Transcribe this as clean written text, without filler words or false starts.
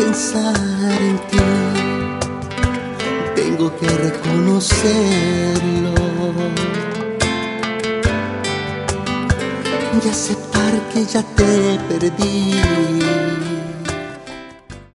pensar en ti, tengo que reconocerlo y aceptar que ya te perdí.